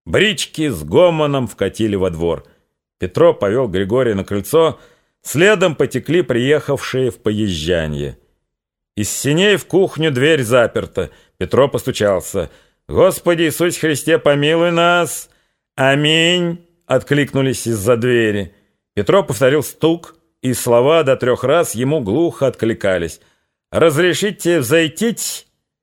Брички с гомоном вкатили во двор. Петро повел Григория на крыльцо, следом потекли приехавшие в поезжанье. Из сеней в кухню дверь заперта. Петро постучался. «Господи Иисусе Христе, помилуй нас!» «Аминь!» — откликнулись из-за двери. Петро повторил стук, и слова до 3 раз ему глухо откликались. «Разрешите взойтить?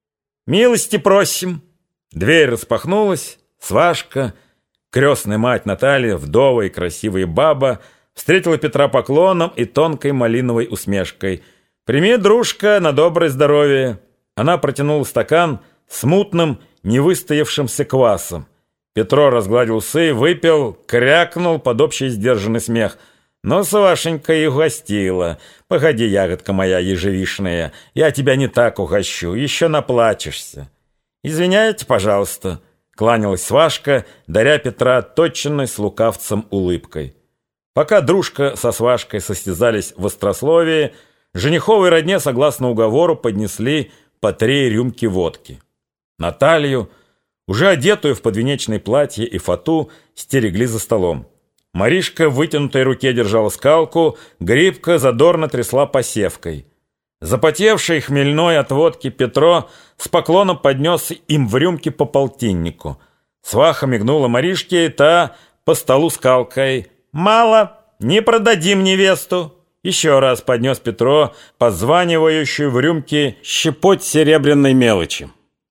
Милости просим!» Дверь распахнулась. Свашка, крестная мать Наталья, вдова и красивая баба, встретила Петра поклоном и тонкой малиновой усмешкой. «Прими, дружка, на доброе здоровье!» Она протянула стакан с мутным, невыстоявшимся квасом. Петро разгладил усы, выпил, крякнул под общий сдержанный смех. «Ну, Сашенька, и угостила. Погоди, ягодка моя ежевишная, я тебя не так угощу, еще наплачешься». «Извиняйте, пожалуйста», — кланялась Свашка, даря Петра точенной с лукавцем улыбкой. Пока дружка со Свашкой состязались в острословии, жениховой родне, согласно уговору, поднесли по 3 рюмки водки. Наталью, уже одетую в подвенечное платье и фату, стерегли за столом. Маришка в вытянутой руке держала скалку, Грибка задорно трясла посевкой. Запотевший хмельной от водки Петро с поклоном поднес им в рюмки по полтиннику. Сваха мигнула Маришке, и та по столу скалкой. «Мало, не продадим невесту!» Еще раз поднес Петро позванивающую в рюмке щепоть серебряной мелочи.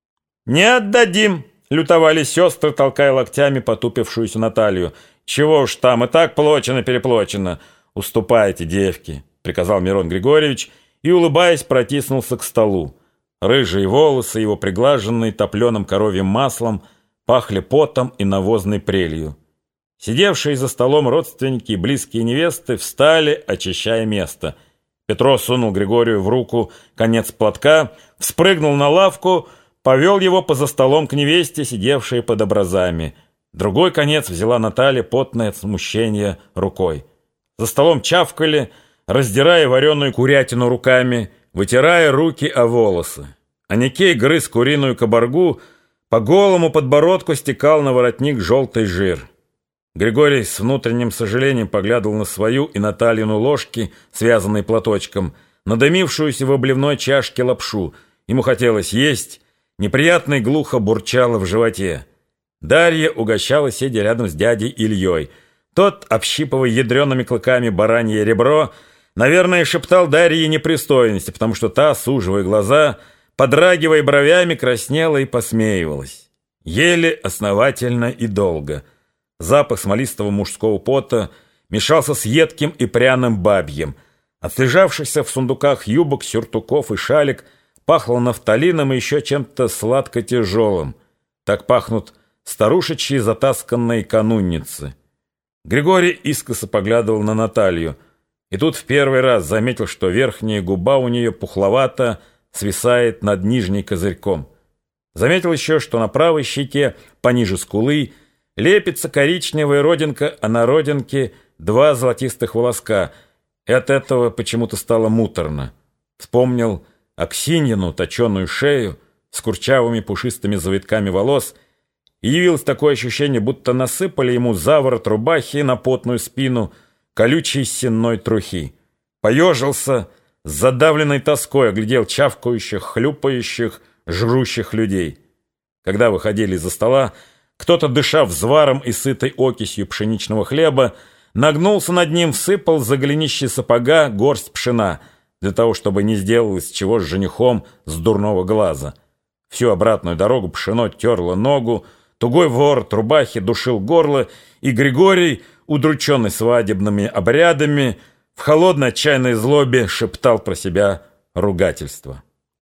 «Не отдадим!» — лютовали сестры, толкая локтями потупившуюся Наталью. «Чего уж там, и так плочено-переплочено!» «Уступайте, девки!» — приказал Мирон Григорьевич и, улыбаясь, протиснулся к столу. Рыжие волосы, его приглаженные топленым коровьим маслом, пахли потом и навозной прелью. Сидевшие за столом родственники и близкие невесты встали, очищая место. Петро сунул Григорию в руку конец платка, вспрыгнул на лавку, повел его поза столом к невесте, сидевшей под образами. Другой конец взяла Наталья, потная от смущения, рукой. За столом чавкали, раздирая вареную курятину руками, вытирая руки о волосы. Аникей грыз куриную кабаргу, по голому подбородку стекал на воротник желтый жир. Григорий с внутренним сожалением поглядывал на свою и Натальину ложки, связанные платочком, на дымившуюся в обливной чашке лапшу. Ему хотелось есть, неприятно и глухо бурчало в животе. Дарья угощала, сидя рядом с дядей Ильей. Тот, общипывая ядреными клыками баранье ребро, наверное, шептал Дарье непристойности, потому что та, суживая глаза, подрагивая бровями, краснела и посмеивалась. Ели основательно и долго. Запах смолистого мужского пота мешался с едким и пряным бабьем. От слежавшихся в сундуках юбок, сюртуков и шалик пахло нафталином и еще чем-то сладко-тяжелым. Так пахнут старушечьи затасканные канунницы. Григорий искоса поглядывал на Наталью, и тут в первый раз заметил, что верхняя губа у нее пухловато свисает над нижней козырьком. Заметил еще, что на правой щеке, пониже скулы, лепится коричневая родинка, а на родинке 2 золотистых волоска, и от этого почему-то стало муторно. Вспомнил Аксиньину точеную шею с курчавыми пушистыми завитками волос, и явилось такое ощущение, будто насыпали ему за ворот рубахи на потную спину колючей сенной трухи. Поежился, с задавленной тоской оглядел чавкающих, хлюпающих, жрущих людей. Когда выходили из-за стола, кто-то, дыша взваром и сытой окисью пшеничного хлеба, нагнулся над ним, всыпал за голенище сапога горсть пшена, для того, чтобы не сделалось чего с женихом с дурного глаза. Всю обратную дорогу пшено терло ногу, тугой ворот рубахи душил горло, и Григорий, удрученный свадебными обрядами, в холодной отчаянной злобе шептал про себя ругательство.